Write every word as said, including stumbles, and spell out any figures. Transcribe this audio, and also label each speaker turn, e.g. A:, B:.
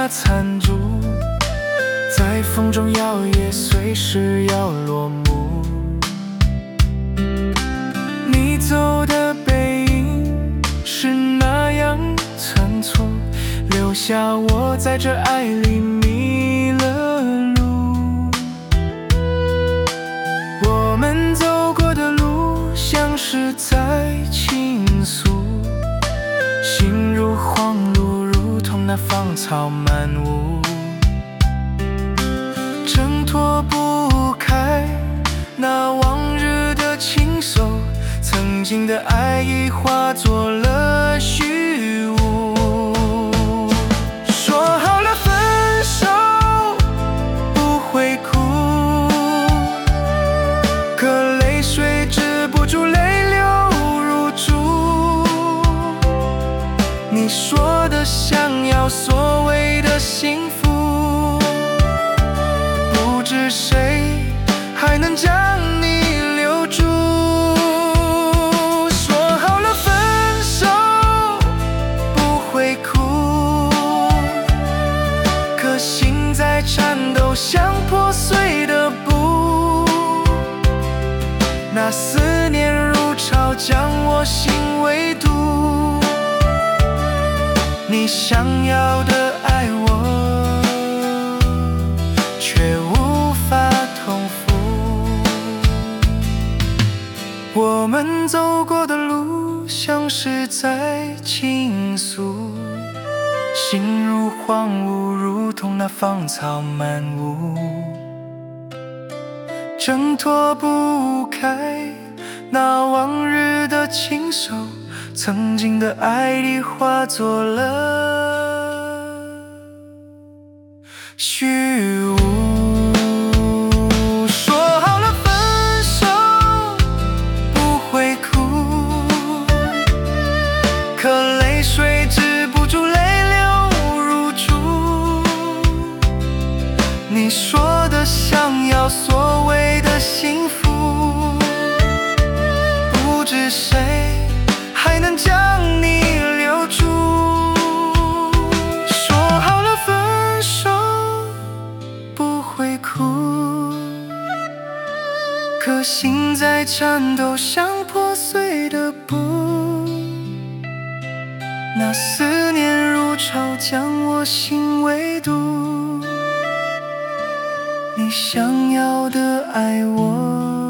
A: 那残烛，在风中摇曳，随时要落幕。你走的背影是那样仓促，留下我在这爱里迷了路。我们走过的路像是在倾诉，心如荒芜，如同那芳草满屋，挣脱不开那往日的情愫，曾经的爱已化作了虚无。说好了分手不会哭，可泪水止不住泪流如注。你说的想要所谓的幸福，不知谁还能将你留住。说好了分手不会哭，可心在颤抖，像破碎的布。那思念如潮，将我心围堵。你想要的爱我，却无法同赴。我们走过的路像是在倾诉，心如荒芜，如同那芳草满屋，挣脱不开那往日的情愫，曾经的爱已化作了虚无。说好了分手不会哭，可泪水止不住泪流如注。你说的想要所谓的幸福，不知谁还能将你留住。说好了分手不会哭，可心在颤抖，像破碎的布。那思念如潮，将我心围堵。你想要的爱我，